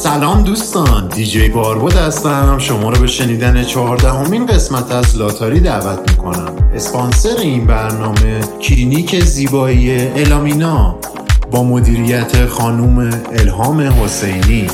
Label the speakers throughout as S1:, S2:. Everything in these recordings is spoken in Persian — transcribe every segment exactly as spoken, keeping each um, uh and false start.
S1: سلام دوستان، دیجی باربود هستم. شما رو به شنیدن چهاردهمین قسمت از لاتاری دعوت میکنم. اسپانسر این برنامه کلینیک زیبایی الامینا با مدیریت خانوم الهام حسینی.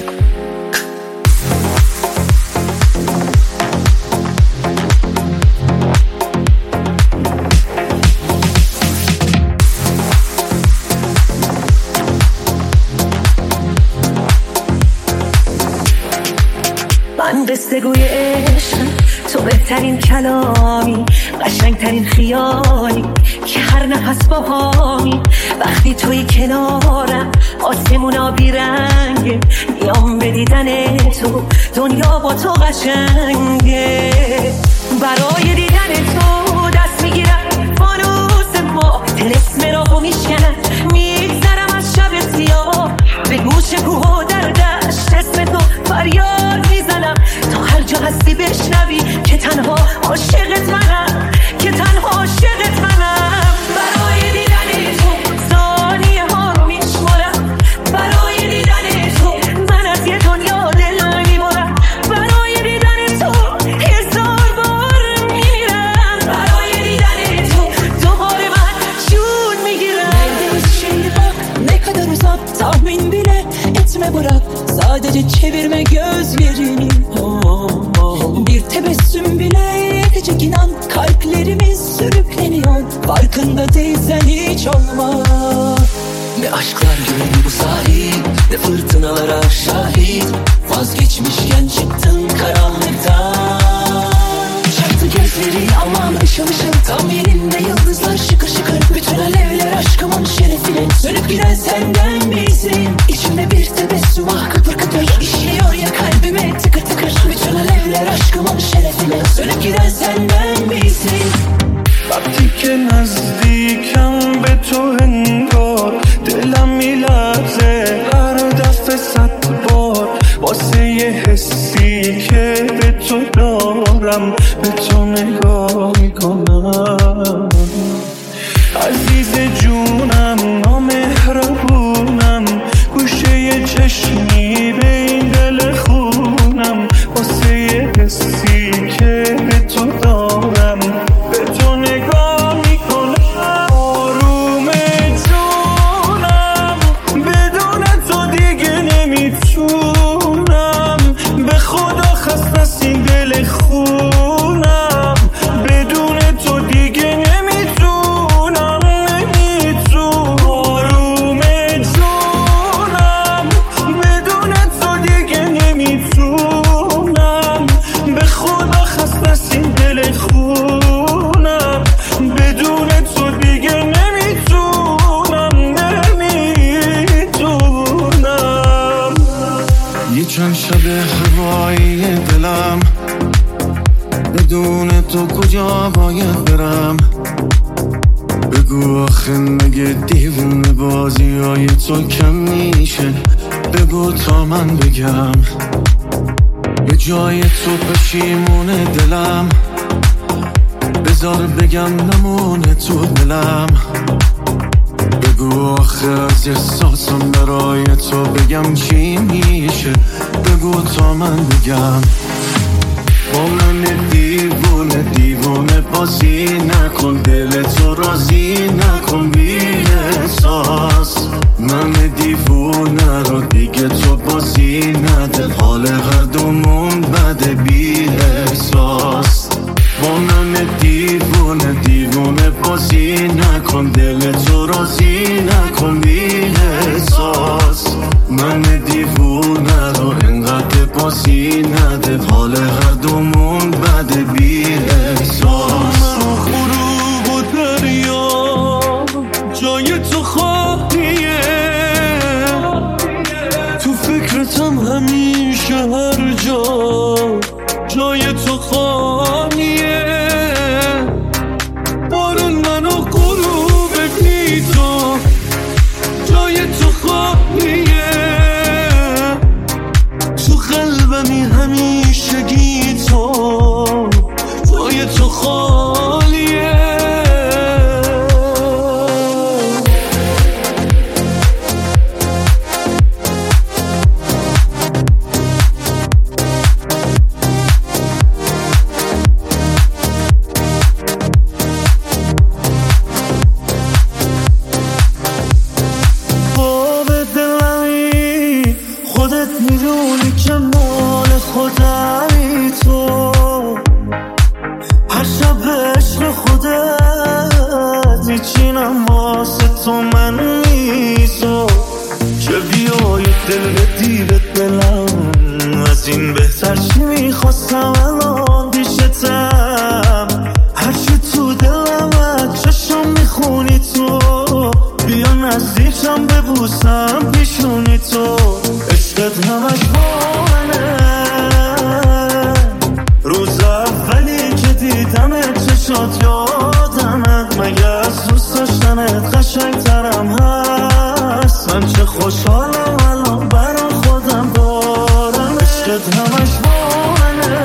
S2: قصه گوی عشقم، تو بهترین کلامی، قشنگترین خیالی که هر نفس باهامی. وقتی توی کنارم آسمونا بیرنگه، میام به دیدن تو، دنیا با تو قشنگه. برای دیدن تو دست میگیرم فانوس ما، طلسم راهو میشکنم، میگذرم از شب سیاه. به گوش کوه و در دشت اسم تو فریاد میزنم، تا هر جا هستی بشنوی که تنها عاشقت منم، که تنها عاشقت منم. برای دیدن تو ثانیه ها رو میشمارم، برای دیدن تو من از یه دنیا دل میبرم، برای دیدن تو هزار بار میرم، برای دیدن تو دوباره من جون میگیرم. Ne kadar uzak tahmin bile etme bırak, sadece çevirme gözlerini. Bir tebessüm bile yetecek, inan kalplerimiz sürükleniyor, farkında değilsen hiç olmaz. Ne aşklar gördü bu sahil, ne fırtınalara şahit, vazgeçmişken çıktın karanlıktan. Çaktı gözleri aman ışıl ışıl, tam yerinde yıldızlar şıkır şıkır. Bütün alevler aşkımın şerefine, sönüp giden senden bizim. İçimde bir tebessüm ah kıpır kıpır, işliyor ya kalbime tıkır tıkır. Bütün alevler aşkımın şerefine, sönüp giden senden bizim.
S3: وقتی که نزدیکم به تو انگار دلم میلرزه هر دفعه صد بار، واسه یه حسی که به تو دارم به تو نگاه میکنم. عزیز جونم نامهربونم، گوشه یه چشمی به این دل خونم، واسه یه حسی که به تو دارم به تو نگاه میکنم. آروم جونم بدون تو دیگه نمیتونم، به خدا خسته از این دل خونم، بدون تو دیگه نمیتونم نمیتونم. آروم جونم بدون تو دیگه نمیتونم، به خدا خسته از این دل خونم، بدون تو دیگه نمیتونم نمیتونم. یه چند شب هوایی دلم، بدون تو کجا باید برم؟ بگو آخه مگه دیوونه بازی های تو کم میشه؟ بگو تا من بگم به جای تو پشیمونه دلم، بذار بگم نمونه تو دلم. بگو آخه از احساسم برای تو بگم چی میشه؟ بگو تا من بگم. با من دیوونه دیوونه بازی نکن، دل تو راضی نکن بی احساس. من دیوونه رو دیگه تو بازی نده، حال هر دومون بده بی احساس. با من دیوونه دیوونه بازی نکن، دل تو راضی نکن بی احساس. من دیوونه رو انقدر بازی نده، حال هر دومون بده بی احساس. غروب و دریا جای تو خواهیه، تو فکرتم همیشه هر جا جای تو خواهیه. بارون من و غروبت بی تو جای تو خواهیه، تو قلبمی همیشگی تو جای تو خالیه. میدونی که مال خودمی تو، هر شب عشق خودت میچینم واسه تو من میزو، که بیای دل بدی به دلم، از این بهتر چی میخواستم الان پیشتم، هرچی تو دلم چشم میخونی تو، بیا نزدیکم ببوسم پیشونی تو، عشقت همش با منه، روز اولی که دیدمت چشات یادمت، مگه از دوست داشتنت قشنگ ترم هست، من چه خوشحالم الان برا خودم دارم، عشقت همش با منه،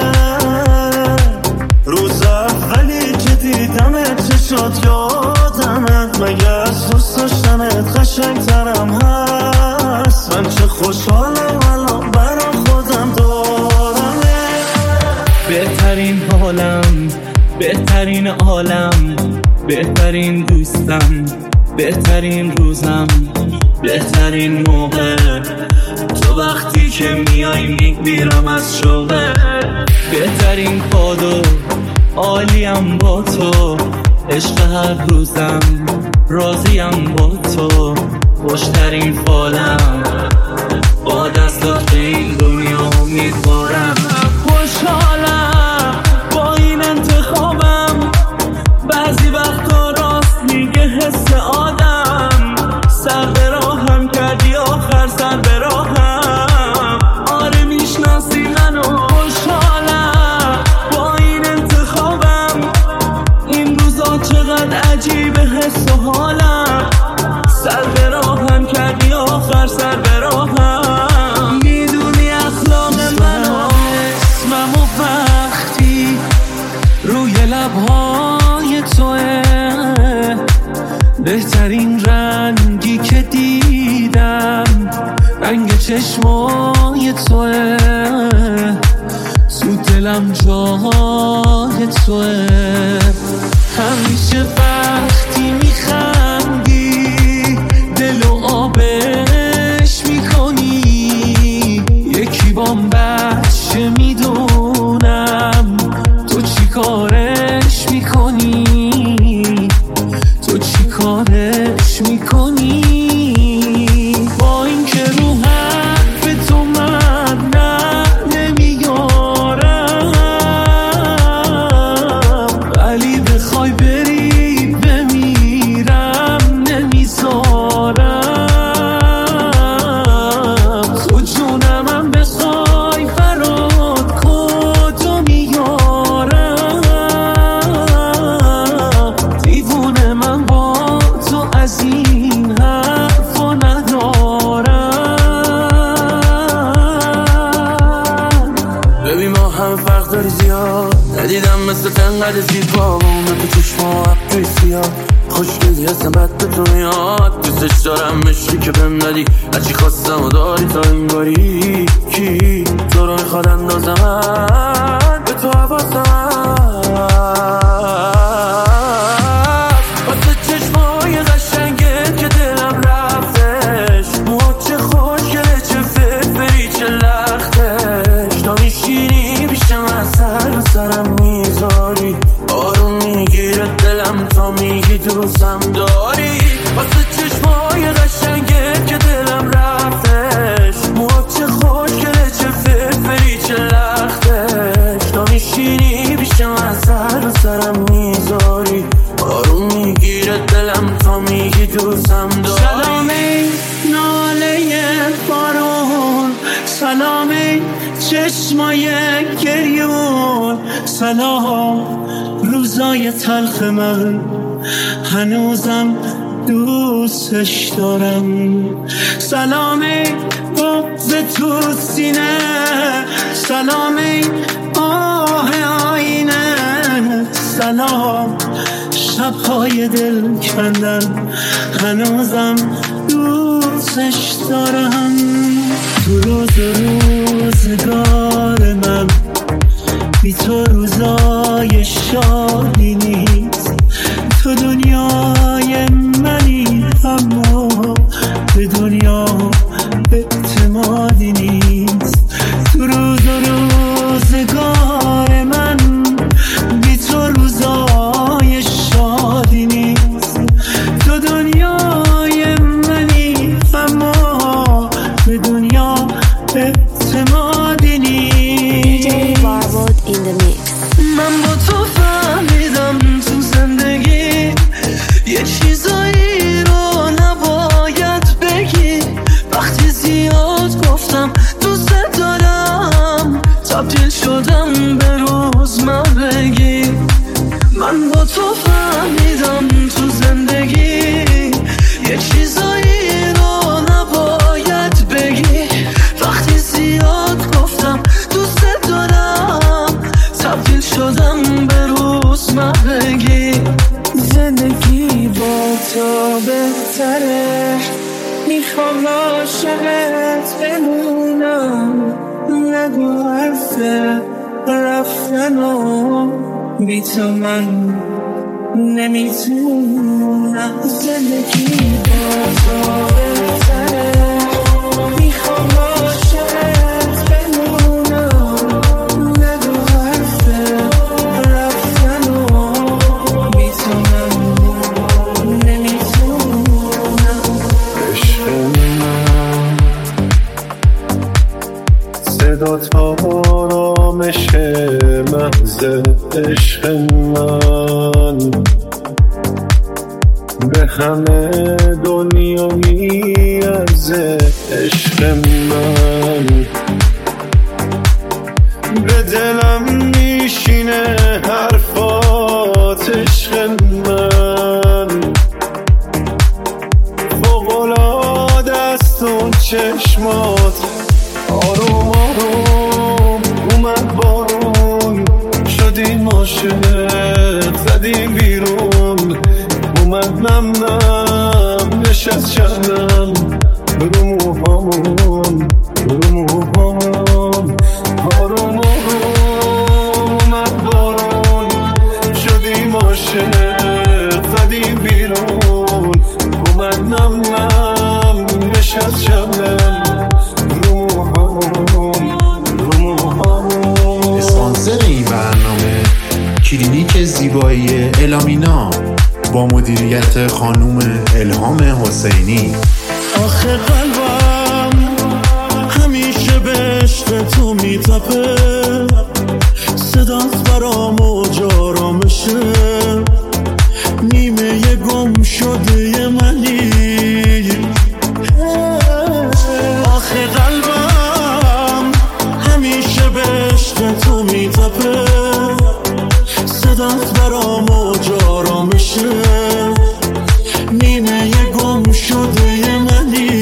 S3: روز اولی که دیدمت چشات یادمت، مگه از دوست داشتنت قشنگ ترم هست، من چه خوشحالم الان برا خودم دارم،
S4: بهترین حالم، بهترین عالم، بهترین دوستم، بهترین روزم، بهترین موقع، تو وقتی که میای میمیرم از شوقه، بهترین کادو عالیم با تو، عشق هر روزم راضیم با تو، خوشترین فالم با دستات به این دنیا امیدوارم، خوشحالم با این انتخابم، بعضی وقتا راست میگه حس آدم، سر به راهم کردی آخر سر به راهم، آره میشناسی منو، خوشحالم با این انتخابم، این روزا چقدر عجیبه حس و حالم، سر به راهم کردی آخر سر به راهم، میدونی اخلاق منو، اسمم و وقتی روی لبهای توه، بهترین رنگی که دیدم رنگ چشمای توه، تو دلم جای توه، همیشه وقتی میخندی دلو آبش میکنی، یکی بام بچه میدونم تو چی کارش میکنی، تو چی کارش میکنی، با این که رو حرف تو من نه نمیارم، ولی بخوای بری بمیرم نمیذارم، تو جونمم بخوای فراد کدو میارم، دیوونه من با تو از این حرفا ندارم،
S3: ببین ما هم فرق داری زیاد، ندیدم مثل تنقدر زیبا، با اون تو چشما عبدوی سیاد، خوشگلی هستم بد به تو میاد، دوستش دارم مشکی که بهم ندی، هرچی خواستم و داری تا این باری، کی تو رو میخواد اندازم به تو حواسم، واسه چشمای قشنگه که دلم رفتش، موها چه خوشگله چه فرفری چه لختش، تا میشینی پیشم از سر سرم میذاری، آروم میگیره دلم تا میگی دوستم داری، واسه چشمای قشنگه که دلم رفتش، موها چه خوشگله چه فرفری چه لختش، تا میشینی پیشم از سر سرم میذاری، آروم میگیره دلم تا میگی دوستم داری،
S4: سلامی ناله بارون، سلامی چشمای گریون، سلام روزای تلخ من هنوزم دوستش دارم، سلامی بغض تو سینه، سلامی آه آینه، سلام شبهای دل کندن هنوزم دوستش دارم، تو روز روزگار من بی تو روزای شادی نیست، تو دنیای منی اما به دنیا اعتمادی نیست. اعتمادی نیست. من با تو فهمیدم تو زندگی یه چیزایی رو نباید بگی. وقتی زیاد گفتم دوست دارم تبدیل شدم به روزمرگی. من با تو فهمیدم تو زندگی یه چیزایی رو نباید بگی. وقتی زیاد گفتم دوست دارم تبدیل شدم به روزمرگی. زندگی با تو بهتره، میخوام عاشقت بمونم. نگو حرف رفتنو بی تو من نمیتونم. زندگی با تو بهتره، میخوام عاشقت بمونم. نگو حرف رفتنو بی تو من نمیتونم.
S3: عشق من صدا تا آرامش محض عشق من به همه دنیا میارزه. عشق من به دلم میشینه حرفات. عشق من فوق‌العاده است اون چشمات. آروم آروم اومد بارون، شدیم عاشق زدیم بیرون. اومد نم نم نشست شبنم رو موهامون رو موهامون. آروم آروم اومد بارون، شدیم عاشق زدیم بیرون. اومد نم نم نشست شبنم رو موهامون رو موهامون.
S1: اسپانسر این برنامه کلینیک زیبایی الامینا با مدیریت خانوم الهام حسینی.
S4: آخه قلبم همیشه به عشق تو میتپه، صدات برام موج آرامشه. نیمه گم شده منی. آخه قلبم همیشه به عشق تو میتپه، صدات برام موج آرامشه. نیمه گم شده منی.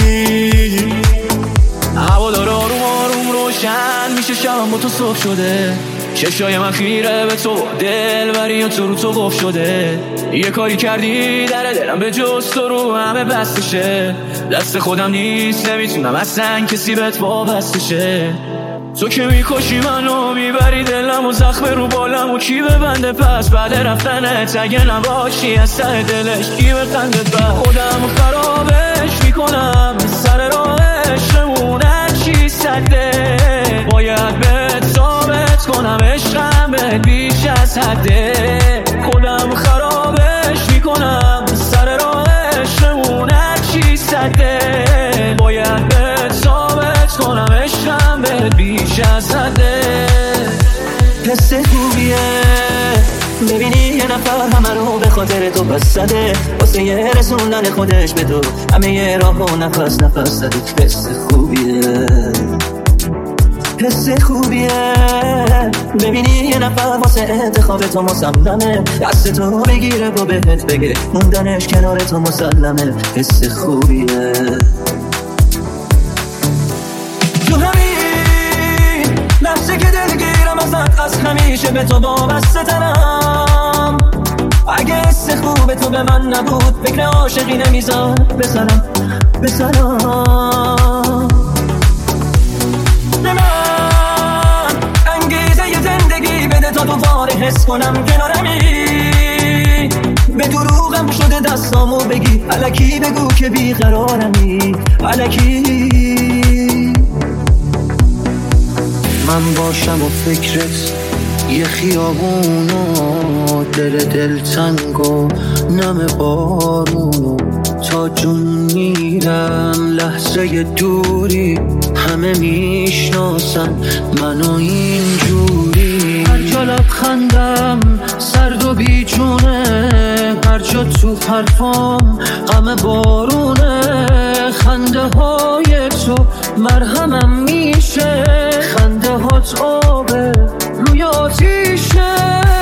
S5: هوا داره آروم آروم روشن میشه، شبم با تو صبح شده. چشای من خیره به تو، دل بری و تو رو تو قف شده. یه کاری کردی در دلم به جز تو رو همه بستشه. دست خودم نیست نمیتونم اصلا کسی بهت وابستشه. تو که میکشی منو میبری دلم و زخم رو بالم و کی ببنده پس بعد رفتنت اگه نباشی از ته دلش کی بخندت بر خودم خرابش میکنم سر راهش نمونه چی سده باید بهت ثابت کنم عشقم بهت بیش از حده خودم خرابش میکنم سر راهش نمونه چی سده باید بهت ثابت کنم عشقم بهت بیش از حده
S2: حس خوبیه ببینی یه نفر همه رو به خاطر تو بس زده واسه یه رسوندن خودش به تو همه یه راه و نفس نفس زده حس خوبیه حس خوبیه ببینی یه نفر واسه انتخاب تو مصممه دست تو بگیره و بهت بگه موندنش کنار تو مسلمه حس خوبیه تو همین لحظه که دلگیرم ازت از همیشه به تو وابسته ترم اگه حس خوب تو به من نبود فکر عاشقی نمیذار بسرم بسرم به من انگیزه ی زندگی بده تا دوباره حس کنم کنارمی به دروغم شده دستامو بگی الکی بگو که بیقرارمی الکی من باشم و فکرت یه خیابون و دل دل تنگ و نم بارون
S6: تا جون میرم لحظه دوری همه میشناسن منو اینجوری. هر جا لبخندم سرد و بیجونه، هر جا تو حرفام غم بارونه. خنده های تو مرهمم میشه، خنده هات آبه روی آتیشه.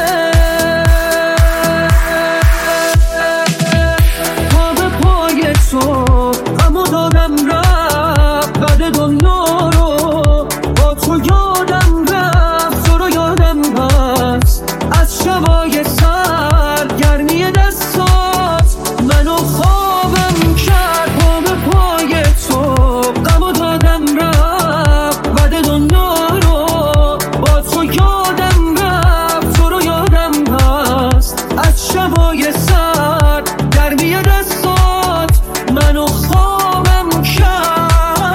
S6: پا به پای تو غمو دادم رفت، بعد دنیا رو با تو یادم رفت. تو رو یادم هست از شبای سرگرمی دستات منو خوابم کرد. پا به پای تو غمو دادم رفت، بعد دنیا رو با تو یادم رفت. تو رو یادم هست از شبای سرگرمی دستات منو خوابم کرد.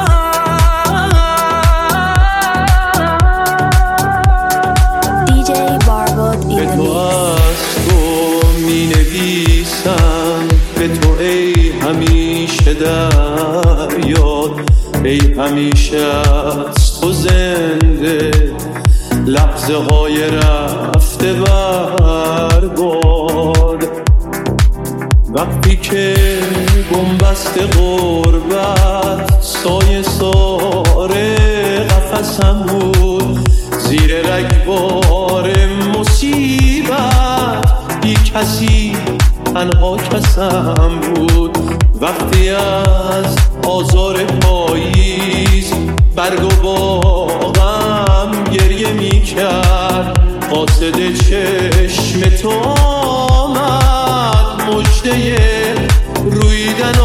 S7: دی جی بارباد
S3: به تو
S7: ایرانی.
S3: از تو می نویسم، به تو ای همیشه در یاد، ای همیشه از تو زنده. لحظه های رفته برباد، وقتی که بنبست غربت سایه ساره قفسم بود. زیر رگبار مصیبت بی کسی تنها کسم بود. وقتی از آزار پاییز برگ و باغم گریه می کرد، قاصد چشم تو آمد مژده رویدن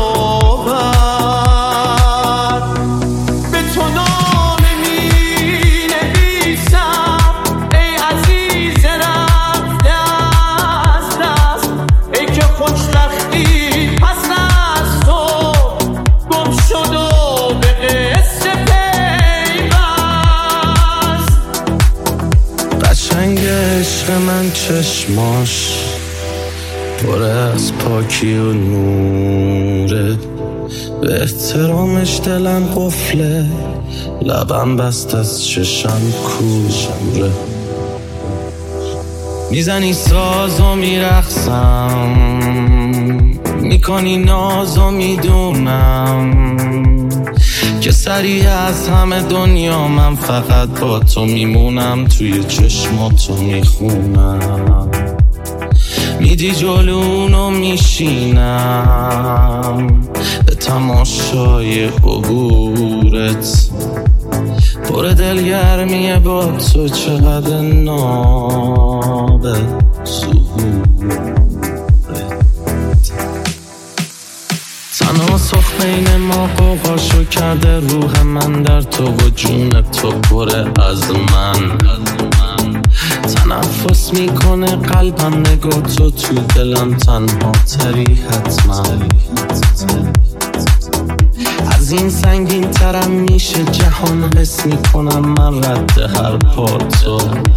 S3: آورد. به تو نامه می نویسم ای عزیز رفته از دست، ای که خوشبختی پس از تو گم شد و به قصه پیوست.
S6: قشنگ عشق من چشماش پر از پاکی و نوره، به احترامش دلم قفله، لبم بست از چشم کوره. میزنی ساز و میرقصم، میکنی ناز و میدونم که سریع از همه دنیا من فقط با تو میمونم. توی چشماتو میخونم، میدی جلونو میشینم به تماشای عبورت. پر دلگرمیه با تو چقدر نابه ظهورت. تناسخ بین ما قوقاشو کرده، روح من در تو و جون تو پره از من. تنفس میکنه قلبم نگاه تو تو دلم تنها تری حتما. از این سنگین ترم میشه جهان، حس میکنم من رد هر پاتو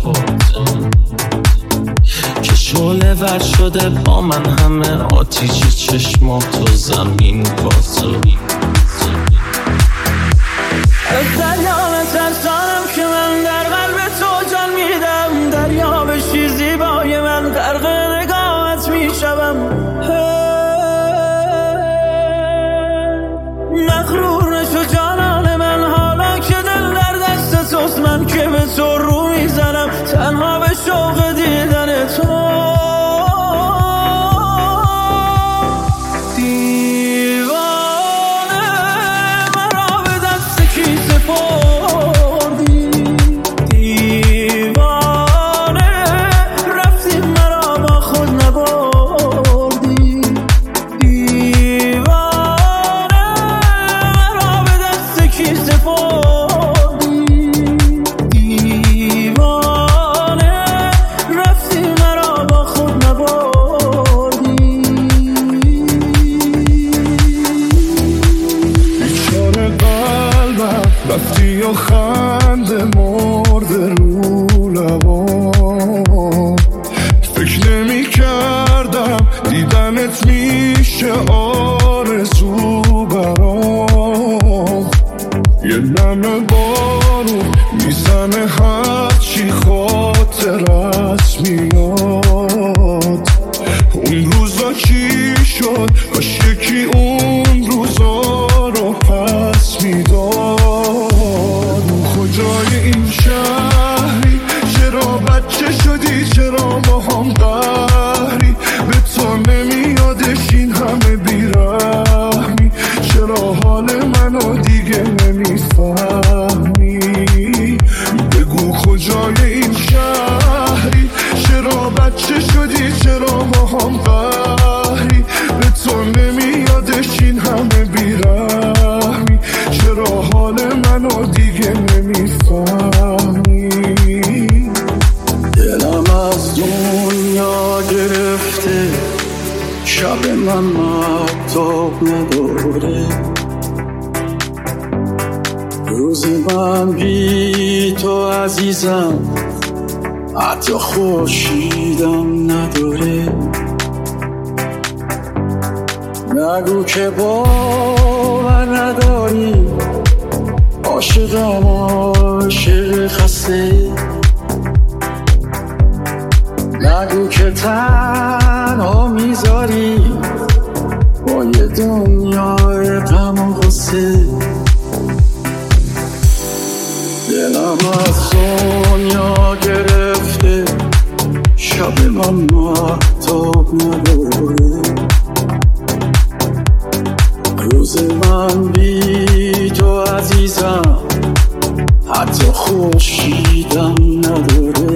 S6: که شعله ور شده با من همه آتیش چشمات و زمین با تو.
S5: از دریا ترسانم که من در قلب تو جان میدم، دریا بشی زیبای من غرق نگاهت میشوم. مغرور نشو جانان من حالا که دل در دست توست، من که به تو رو میزنم تنها به شوق دیدن تو.
S4: دیدنت میشه
S3: رو میزنه هرچی خاطرت میاد. اون روزا چی شد کاش یکی اون روزا رو پس میداد. کجای این شهری چرا بچه شدی چرا با هم قهری به تو نمیادش این همه بیرحمی چرا حال منو دیگه نمیفهمی. بگو کجای این شهری چرا بچه شدی چرا با هم قهری به تو نمیادش این همه بیرحمی چرا حال منو دیگه نمیفهمی.
S4: دلم از دنیا گرفته شب من مهتاب نداره. روز من بی تو عزیزم حتی خورشیدم نداره. نگو که باور نداری عاشقم عاشق خسته. نگو که تنها میذاری با یه دنیای غم و غصه. دلم از دنیا گرفته شب من مهتاب نداره. روز من بی تو عزیزم حتی خورشیدم نداره.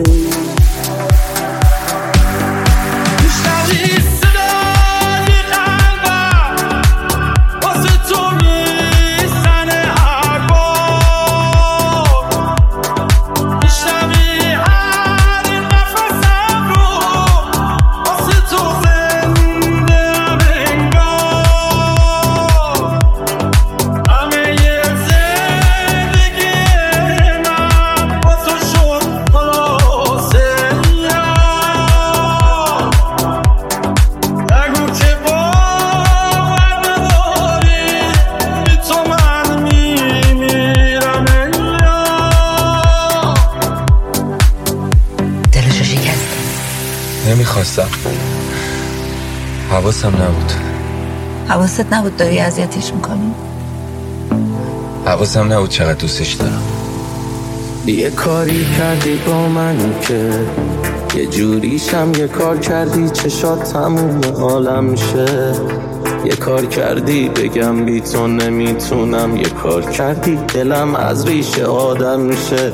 S8: نمیخواستم، حواسم نبود.
S9: حواست نبود داری اذیتش میکنی؟
S8: حواسم نبود چقدر دوستش دارم.
S6: یه کاری کردی با من که یه جوریشم یه کار کردی چشات تموم عالم شه. یه کار کردی بگم بی تو نمیتونم، یه کار کردی دلم از ریشه آدم میشه.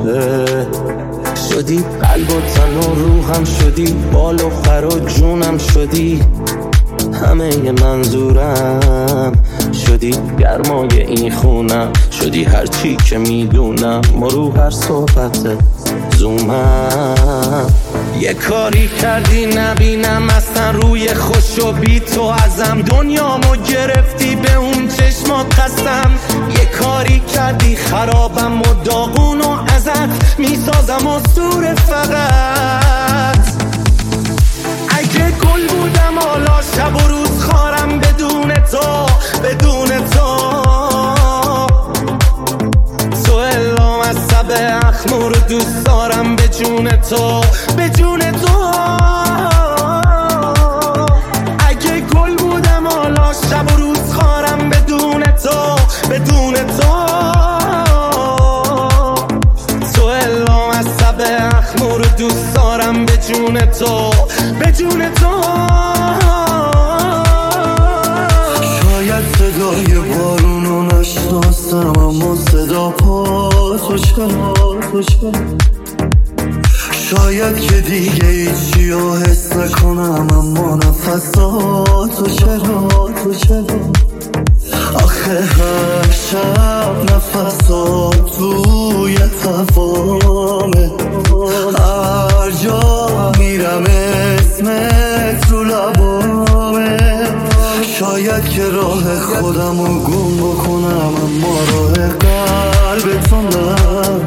S6: شدی قلب و تن و روحم شدی، بال و پر و جونم شدی، همه ی منظورم شدی، گرمای این خونم شدی، هرچی که میدونم مرو هر صحبت زومم. یه کاری کردی نبینم اصلا روی خوش و بی تو ازم، دنیامو گرفتی به اون چشمات قسم. یه کاری کردی خرابم و داغون و ازت میسازم و سور فقط. اگه گل بودم حالا شب و روز خارم بدون تو بدون تو. تو الام از سب اخمور دوست دارم به جون تو به جون تو. اگه گل بودم حالا شب و روز خارم بدون تو بدون تو. تو الام از سب اخمور دوست دارم به جون تو به جون تو.
S4: شاید صدای بارونو نشناسم اما صدا پا تو چرا تو چرا. شاید که دیگه هیچی رو حس نکنم اما نفساتو چرا تو چرا. آخه هر شب نفسات توی تفامه، هر جا میرم اسمت رو لبامه. شاید که راه خودم رو گم بکنم اما راه قلبتو نه.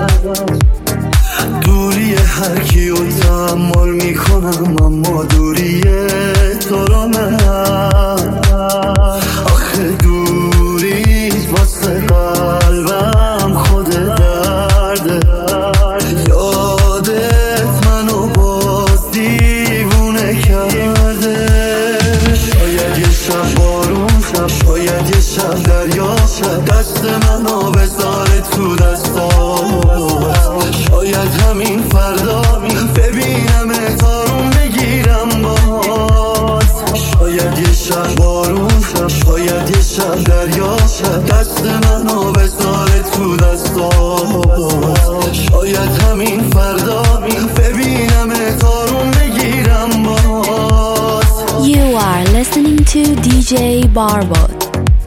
S4: دوری هر کیو تحمل میکنم اما دوری تو رو نه. آخه دوری واسه قلبم خودت
S7: دیجی بارباد.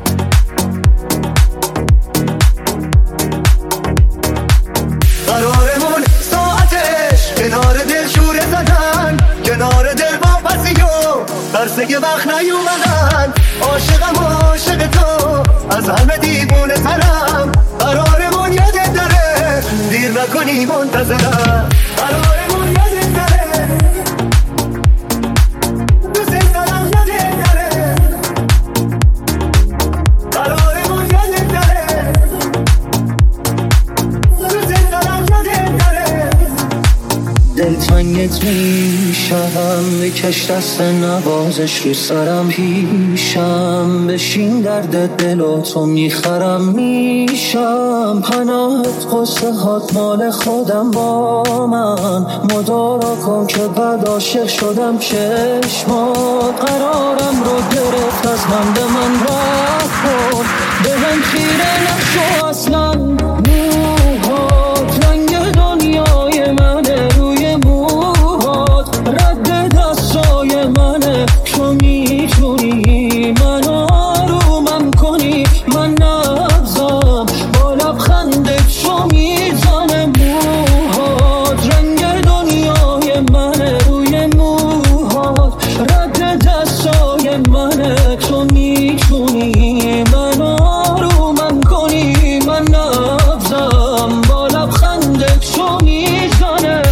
S4: قرارمون ساعتش کنار دل شوره زدن، کنار دل با پسی و برسه که وقت نیومدن. عاشقم عاشق تو از همه دیوونه ترم، قرارمون یادت داره دیر نکنی منتظرم. قرارمون یادت داره دوست دارم یادت داره، قرارمون یادت داره دوست دارم یادت داره. دلتنگت میشم بکش دست نوازش رو سرم پیشم، بشین درد دل و تو میخرم میشم. پناهت قصه هات مال خودم با من، مدارا کن که بعد عاشق شدم چشمات. قرارم رو گرفت از من به من رفت کن، به من خیره نشو اصلا. موهات رنگ دنیای منه، روی موهات رد دستای منه. تو میتونی من آرومم کنی، من نبزم با لبخندت تو میزنه. موهات رنگ دنیای منه، روی موهات رد دستای منه. تو میتونی من آرومم کنی، من نبزم با لبخندت تو میزنه.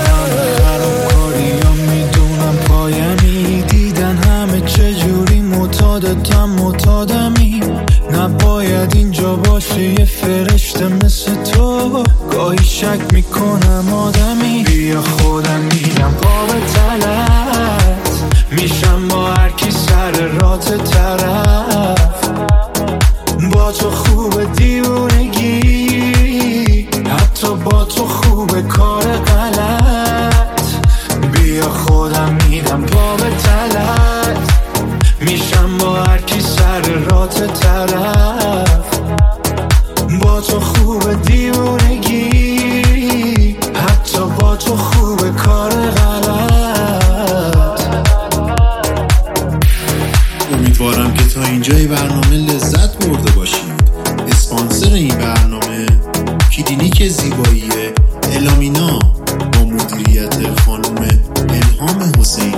S4: معتادتم معتادمی، نباید اینجا باشه یه فرشته مثل تو. گاهی شک میکنم آدمی، بیا خودم میرم قاب تلت میشم با هر کی سر رات طرف. با تو خوب دیوونگی، حتی با تو خوب کار غلط. بیا خودم میرم قاب تلت میشم با هر کی سر رات طرف. با تو خوب دیوونگی، حتی با تو خوب کار غلط.
S1: امیدوارم که تا اینجای برنامه لذت برده باشید. اسپانسر این برنامه کلینیک زیبایی الامینا با مدیریت خانم الهام حسینی.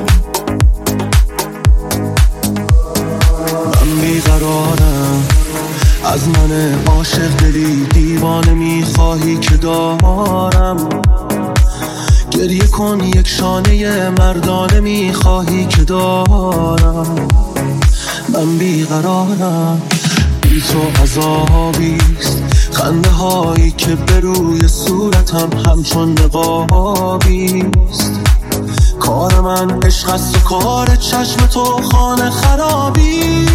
S6: بیقرارم از من عاشق دلی دیوانه میخواهی که دارم. گریه کن یک شانه مردانه میخواهی که دارم. من بیقرارم بی تو عذابیست، خنده هایی که به روی صورتم همچون نقابیست. کار من عشق است و کار چشم تو خانه خرابی.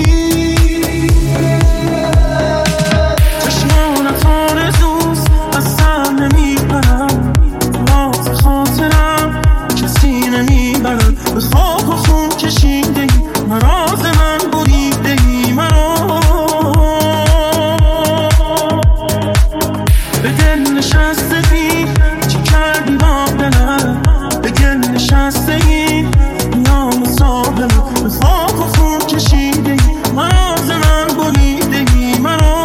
S6: چشمانت آرزوست از سر نمیبرم، راز خاطرم کسی نمیبرم. به خاک و خون کشیده ای مراز من بریده ای مرا. به دل نشسته بی چی کردی با دلم، به گل نشسته ای نیام صابرم. به خاک و خون کشیده ای مراز من بریده ای مرا.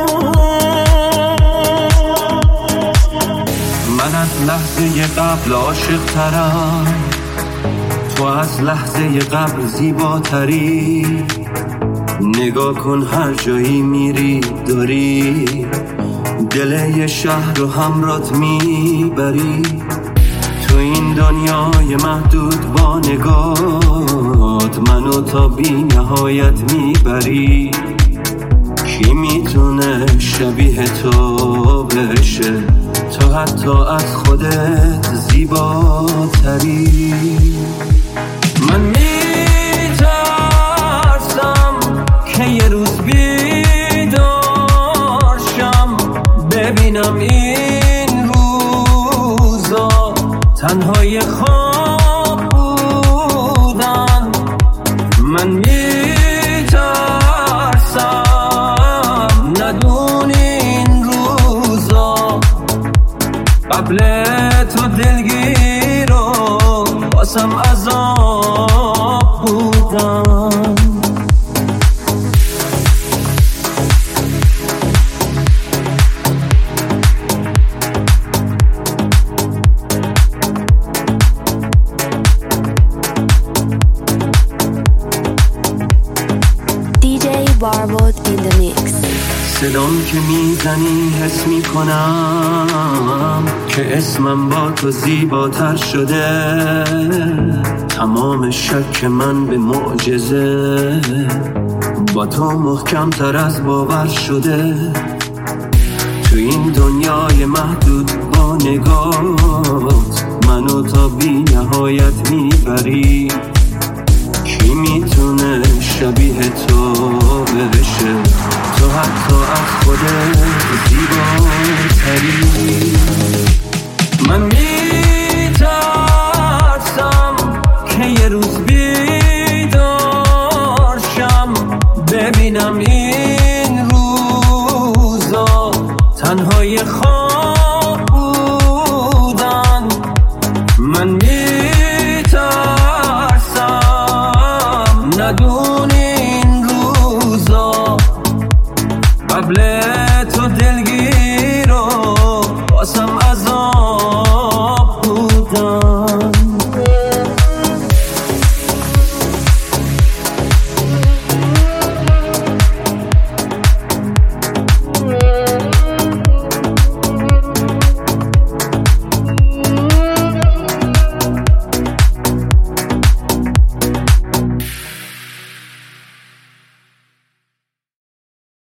S6: من از لحظه قبل عاشق ترم، تو از لحظه قبل زیباتری. نگاه کن هر جایی میری داری دل یه شهر رو همرات میبری. تو این دنیای محدود با نگات منو تا بی نهایت میبری. کی میتونه شبیه تو بشه، تو حتی از خودت زیباتری. من میترسم که یه روز بیدار شم، ببینم این روزا تنهای خواب بودن. من میترسم ندونی این روزا قبل تو دلگیر و باسم عذاب بودن.
S4: صدام که میزنی حس میکنم که اسمم با تو زیباتر شده. تمام شک من به معجزه با تو محکم تر از باور شده. تو این دنیای محدود با نگات منو تا بی نهایت میبری. کی میتونه شبیه تو بشه؟ تو حتی از خودت زیباتری. من میترسم که یه روز بیدار شم ببینم این روزا تنهای خواب بودن. من میترسم ندونی این روزا قبل تو دلگیر و باسم از